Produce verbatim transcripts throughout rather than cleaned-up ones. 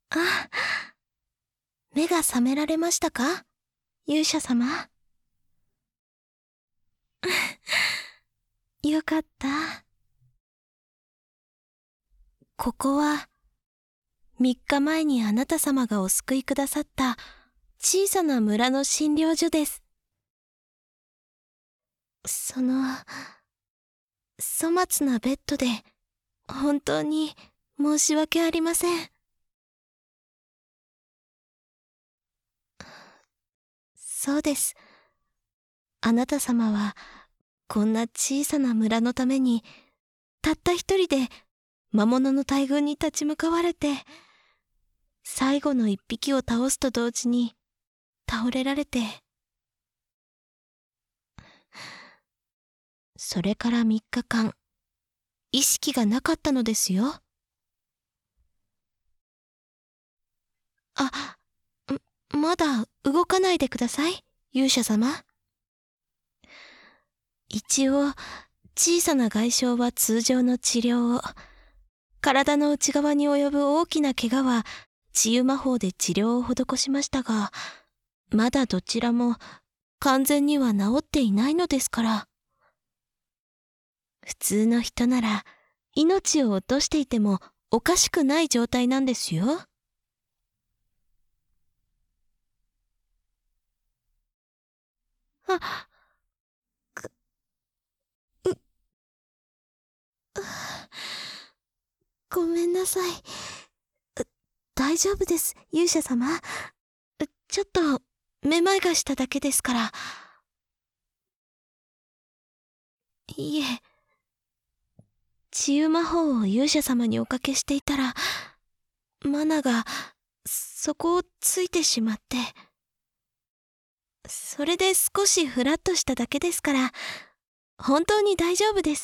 あ、目が覚められましたか、勇者様。よかった。ここは、みっかまえにあなた様がお救いくださった小さな村の診療所です。その、粗末なベッドで、本当に申し訳ありません。そうです。あなた様は、こんな小さな村のために、たった一人で魔物の大群に立ち向かわれて、最後の一匹を倒すと同時に倒れられて、それからみっかかん、意識がなかったのですよ。あ、まだ動かないでください、勇者様。一応、小さな外傷は通常の治療を、体の内側に及ぶ大きな怪我は治癒魔法で治療を施しましたが、まだどちらも完全には治っていないのですから。普通の人なら命を落としていてもおかしくない状態なんですよ。あ、く、う、ごめんなさい。大丈夫です、勇者様。ちょっとめまいがしただけですから。いえ、治癒魔法を勇者様におかけしていたら、マナがそこをついてしまって、それで少しフラッとしただけですから、本当に大丈夫です。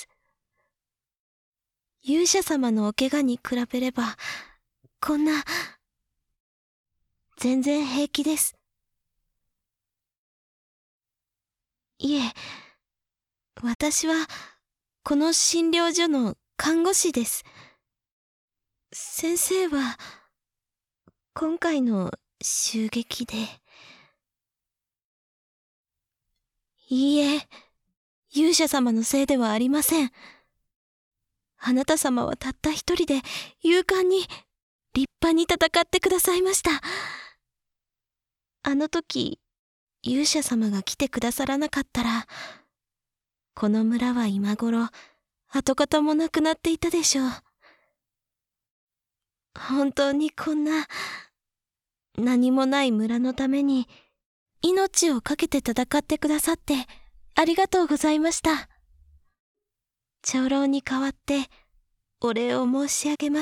勇者様のお怪我に比べれば、こんな、全然平気です。いえ、私は、この診療所の看護師です。先生は、今回の襲撃で。いいえ、勇者様のせいではありません。あなた様はたった一人で勇敢に立派に戦ってくださいました。あの時、勇者様が来てくださらなかったら、この村は今頃、跡形もなくなっていたでしょう。本当にこんな、何もない村のために、命を懸けて戦ってくださって、ありがとうございました。長老に代わって、お礼を申し上げます。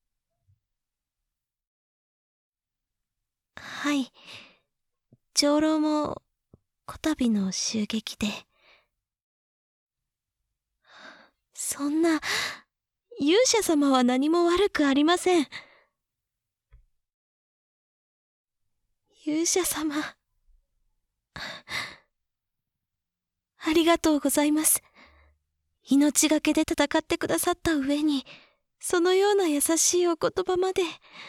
はい。長老も、こたびの襲撃で。そんな、勇者様は何も悪くありません。勇者様。ありがとうございます。命がけで戦ってくださった上に、そのような優しいお言葉まで。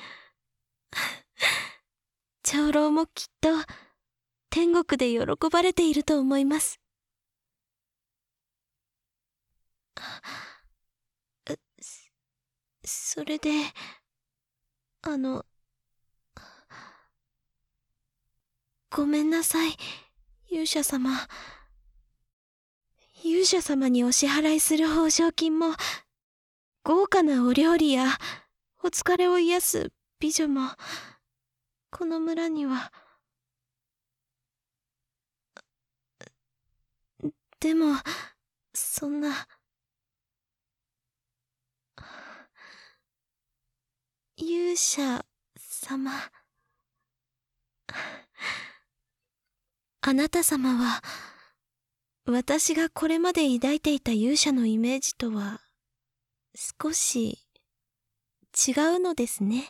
長老もきっと、天国で喜ばれていると思います。それで、あの、ごめんなさい、勇者様。勇者様にお支払いする報奨金も、豪華なお料理や、お疲れを癒す美女も、この村には。でも、そんな。勇者様。あなた様は、私がこれまで抱いていた勇者のイメージとは、少し、違うのですね。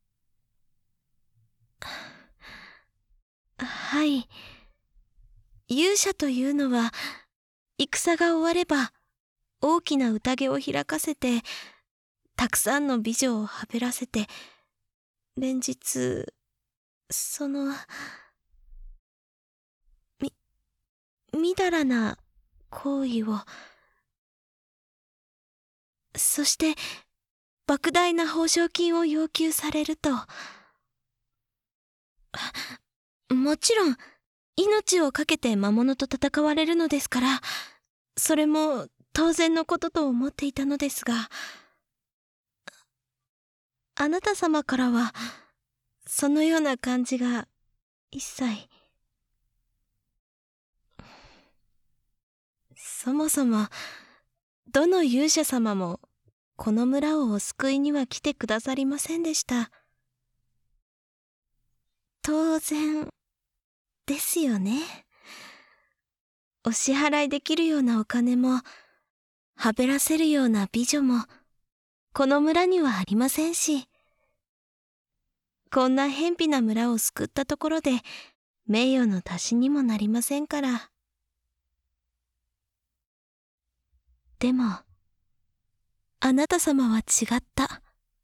はい。勇者というのは、戦が終われば、大きな宴を開かせて、たくさんの美女をはべらせて、 連日、その、み、みだらな行為を、そして、莫大な報奨金を要求されると、もちろん、命を懸けて魔物と戦われるのですから、それも当然のことと思っていたのですが、あなた様からは、そのような感じが一切。そもそも、どの勇者様も、この村をお救いには来てくださりませんでした。当然、ですよね。お支払いできるようなお金も、はべらせるような美女も、この村にはありませんし、こんな偏僻な村を救ったところで、名誉の足しにもなりませんから。でも、あなた様は違った。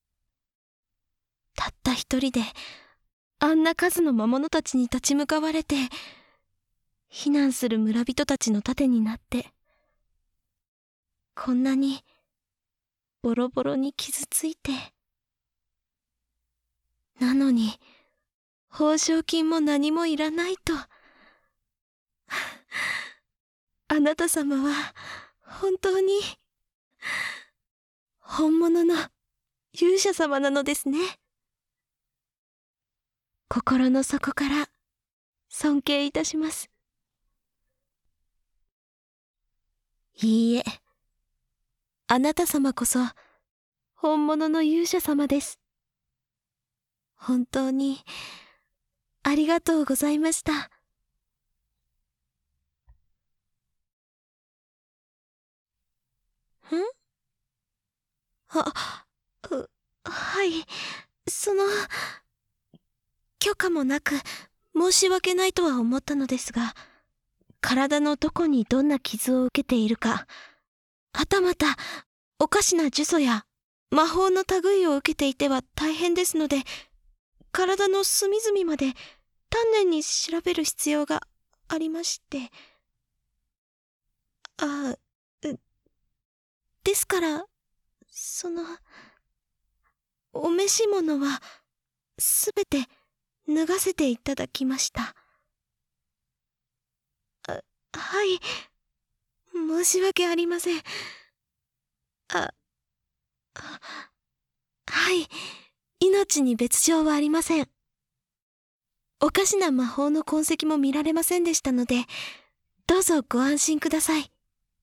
たった一人で、あんな数の魔物たちに立ち向かわれて、避難する村人たちの盾になって、こんなに、ボロボロに傷ついて。なのに、報奨金も何もいらないと。あなた様は、本当に、本物の勇者様なのですね。心の底から尊敬いたします。いいえ、あなた様こそ本物の勇者様です。本当にありがとうございました。ん？あ、う、はい、その、許可もなく申し訳ないとは思ったのですが、体のどこにどんな傷を受けているか、はたまたおかしな呪詛や魔法の類を受けていては大変ですので、体の隅々まで丹念に調べる必要がありまして。あ、ですから、その、お召し物はすべて脱がせていただきました。あ、はい、申し訳ありません。あ、あ、はい、命に別状はありません。おかしな魔法の痕跡も見られませんでしたので、どうぞご安心ください。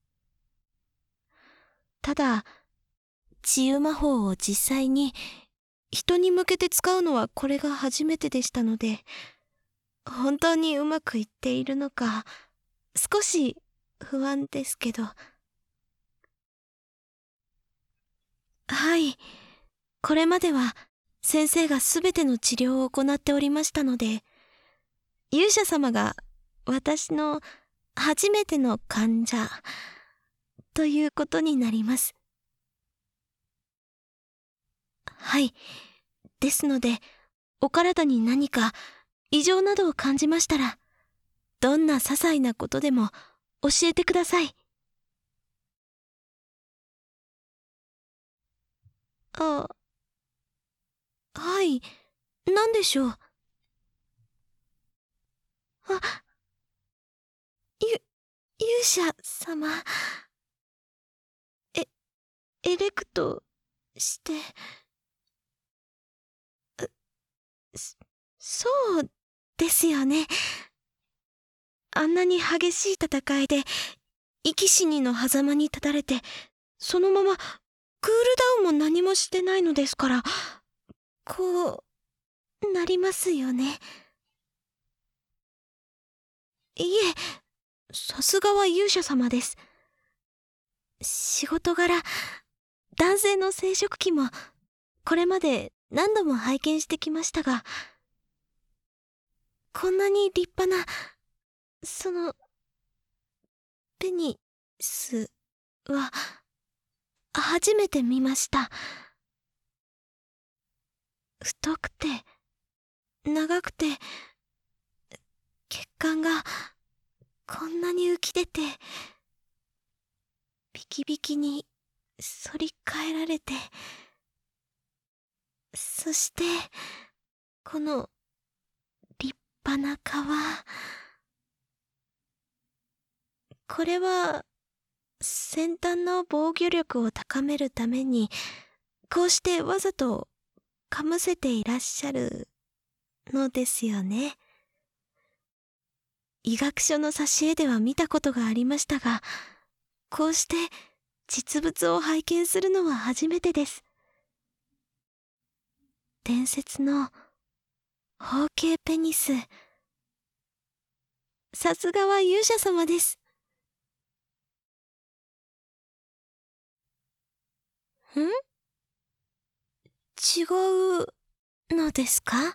ただ、治癒魔法を実際に人に向けて使うのはこれが初めてでしたので、本当にうまくいっているのか、少し不安ですけど。はい、これまでは先生がすべての治療を行っておりましたので、勇者様が私の初めての患者ということになります。はい。ですので、お体に何か異常などを感じましたら、どんな些細なことでも教えてください。あ、はい。何でしょう。あ、ゆ、勇者様。え、エレクトして、そ、そうですよね。あんなに激しい戦いで、生き死にの狭間に立たれて、そのままクールダウンも何もしてないのですから、こう、なりますよね。いえ、さすがは勇者様です。仕事柄、男性の生殖器も、これまで何度も拝見してきましたが、こんなに立派な、その、ペニスは、初めて見ました。 太くて、長くて、血管がこんなに浮き出て、ビキビキに反り返られて、そして、この立派な皮。これは、先端の防御力を高めるために、こうしてわざとかむせていらっしゃるのですよね。医学書の挿絵では見たことがありましたが、こうして実物を拝見するのは初めてです。伝説の包茎ペニス。さすがは勇者様です。ん？違うのですか？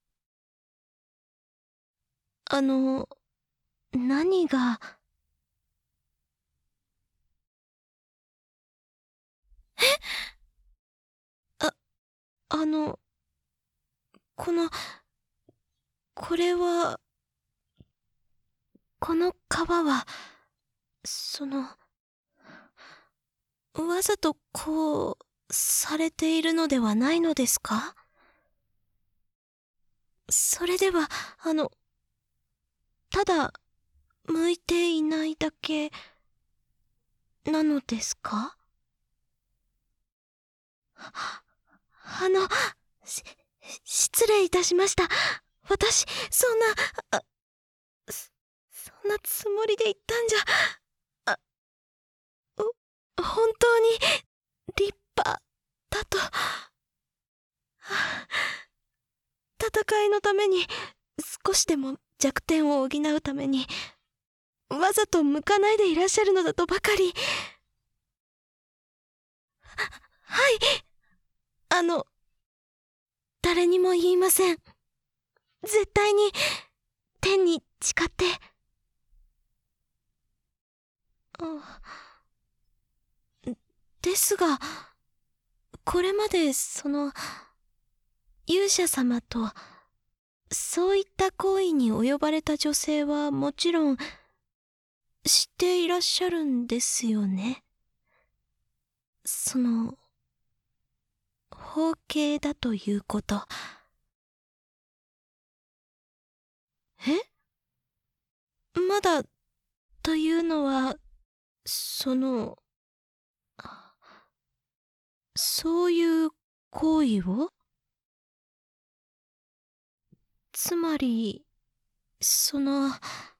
あの、何が。え？あ、あの、この、これは、この皮は、その、わざとこう、されているのではないのですか？それでは、あの、ただ、向いていないだけ、なのですか？あの、し、失礼いたしました。私、そんな、あ、そ、そんなつもりで言ったんじゃ、あ、お、本当に、立派、だと。戦いのために、少しでも弱点を補うために、わざと向かないでいらっしゃるのだとばかり。は、はい。あの、誰にも言いません。絶対に、天に誓って。あ、ですが、これまでその、勇者様と、そういった行為に及ばれた女性はもちろん、知っていらっしゃるんですよね。その、包茎だということ。え？まだ、というのは、その、そういう行為を？つまり、その、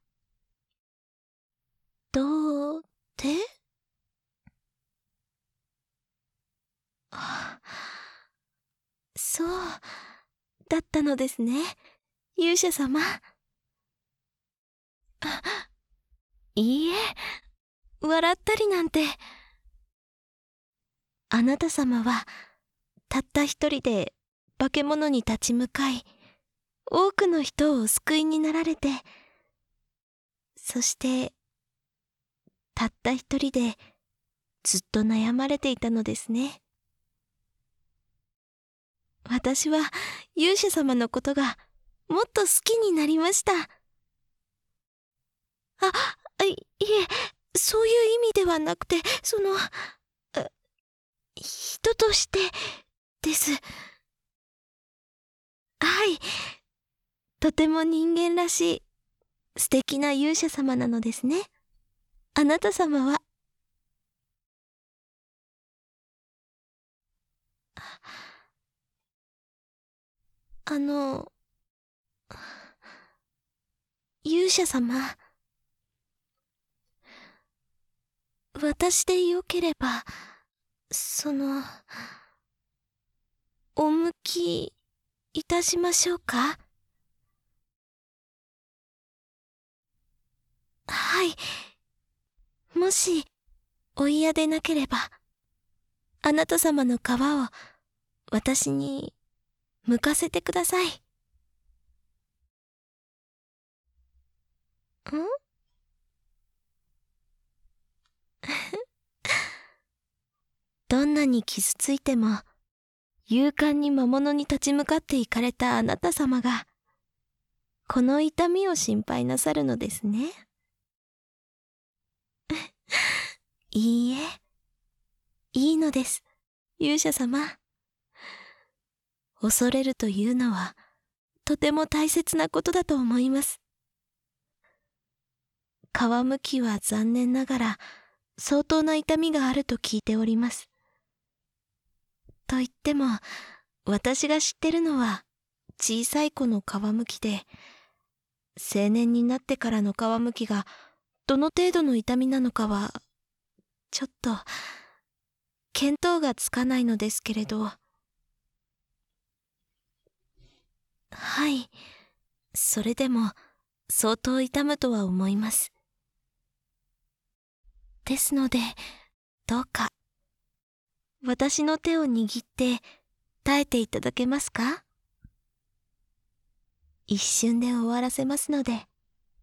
どうで？あ、そう、だったのですね、勇者様。あ、いいえ、笑ったりなんて。あなた様は、たった一人で化け物に立ち向かい、多くの人をお救いになられて、そして、たった一人でずっと悩まれていたのですね。私は勇者様のことがもっと好きになりました。あ、い、いえ、そういう意味ではなくて、その、人としてです。はい。とても人間らしい、素敵な勇者様なのですね。あなた様は。あの、勇者様。私でよければ、その、お向きいたしましょうか？はい。もし、お嫌でなければ、あなた様の皮を私に向かせてください。ん？どんなに傷ついても勇敢に魔物に立ち向かって行かれたあなた様が、この痛みを心配なさるのですね。いいえ、いいのです、勇者様。恐れるというのは、とても大切なことだと思います。皮むきは残念ながら、相当な痛みがあると聞いております。と言っても、私が知ってるのは、小さい子の皮むきで、青年になってからの皮むきが、どの程度の痛みなのかは、ちょっと、見当がつかないのですけれど。はい、それでも、相当痛むとは思います。ですので、どうか、私の手を握って耐えていただけますか？一瞬で終わらせますので。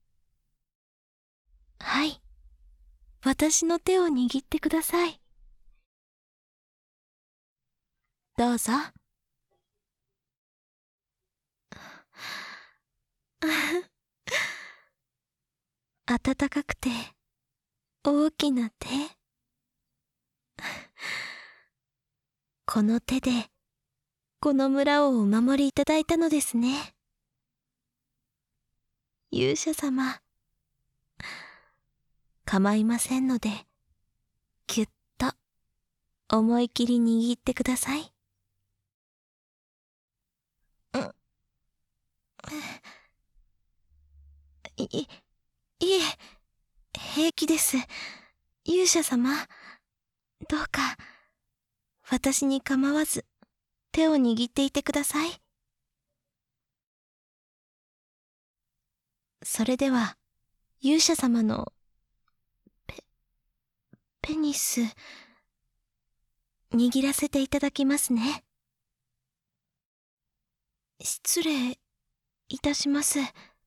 はい、私の手を握ってください。どうぞ。暖かくて大きな手。この手でこの村をお守りいただいたのですね。勇者様、構いませんので、ぎゅっと思い切り握ってください。うん。い、いえ、平気です。勇者様、どうか、私に構わず、手を握っていてください。それでは、勇者様の、ペ、ペニス、握らせていただきますね。失礼いたします。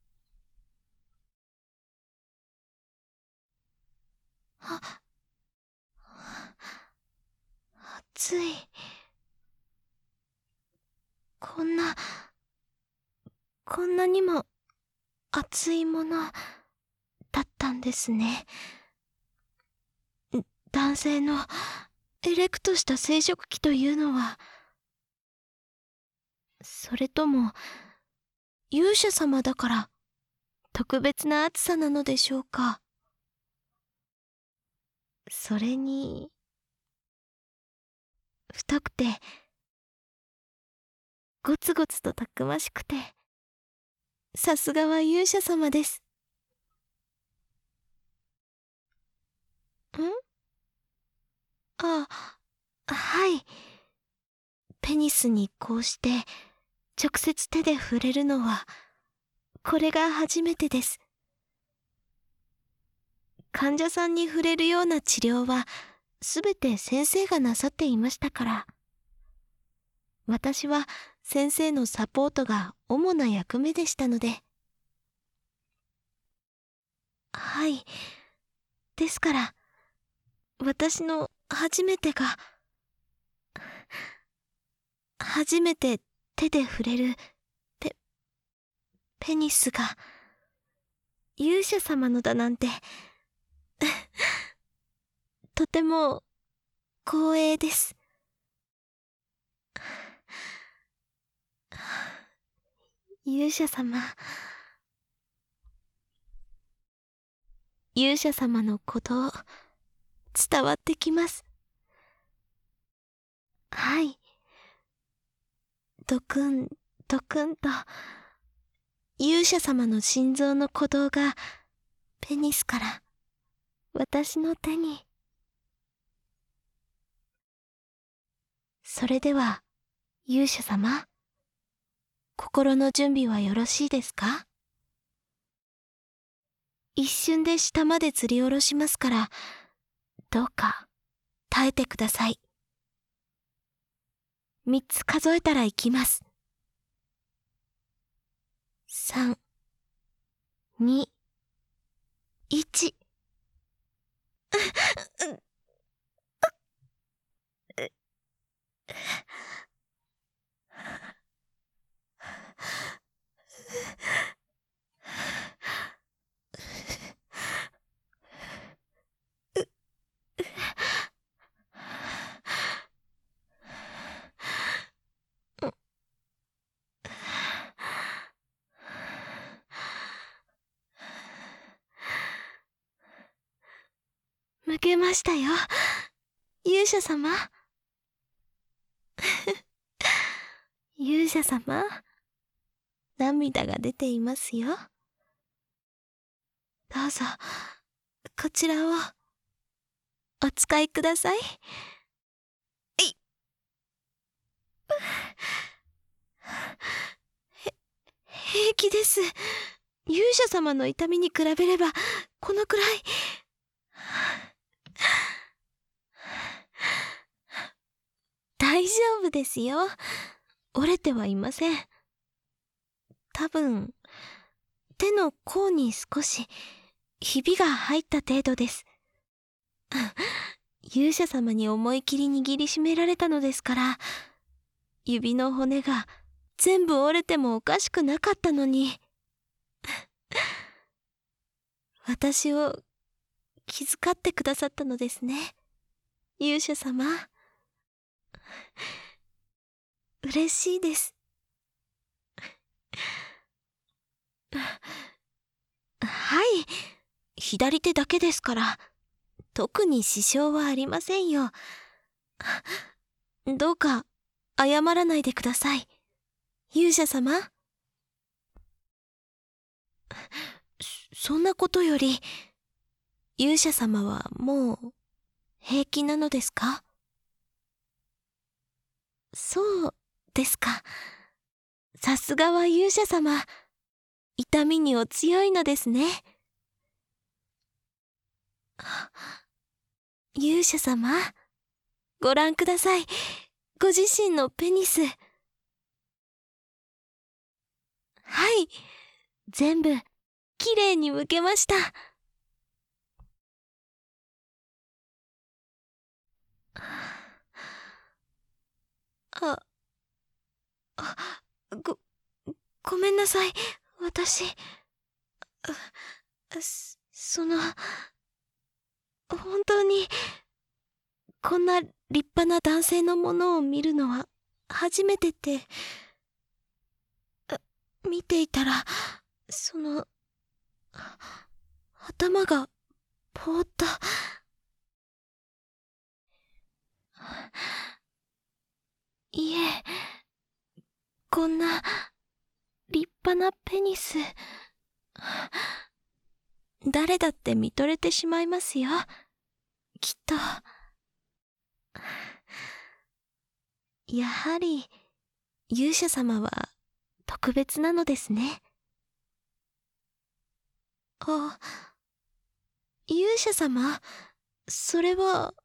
あ、熱い。こんな、こんなにも熱いものだったんですね。男性のエレクトした生殖器というのは、それとも勇者様だから特別な熱さなのでしょうか。それに太くてゴツゴツとたくましくて、さすがは勇者様です。ん？あ、はい。ペニスにこうして直接手で触れるのはこれが初めてです。患者さんに触れるような治療はすべて先生がなさっていましたから、私は先生のサポートが主な役目でしたので。はい。ですから、私の初めてが、初めて手で触れる、ペ、ペニスが、勇者様のだなんて、とても光栄です。勇者様、勇者様の鼓動、伝わってきます。はい。ドクン、ドクンと、勇者様の心臓の鼓動が、ペニスから、私の手に。それでは、勇者様、心の準備はよろしいですか？一瞬で下まで吊り下ろしますから、どうか耐えてください。三つ数えたら行きます。三、二、一。 向けましたよ、勇者様。勇者様、涙が出ていますよ。どうぞ、こちらをお使いください。えい。へ、平気です。勇者様の痛みに比べれば、このくらい。大丈夫ですよ。折れてはいません。多分、手の甲に少し、ひびが入った程度です。勇者様に思い切り握りしめられたのですから、指の骨が全部折れてもおかしくなかったのに。私を気遣ってくださったのですね、勇者様。嬉しいです。はい、左手だけですから、特に支障はありませんよ。どうか謝らないでください、勇者様。そ、そんなことより、勇者様はもう平気なのですか？そうですか。さすがは勇者様、痛みにお強いのですね。勇者様、ご覧ください。ご自身のペニス。はい、全部きれいに剥けました。あ、あ、ご、ごめんなさい、私。そ、その、本当に、こんな立派な男性のものを見るのは初めてって、見ていたら、その、頭がぼーっと。いえ、こんな立派なペニス、誰だって見とれてしまいますよ、きっと。やはり勇者様は特別なのですね。あ、勇者様、それは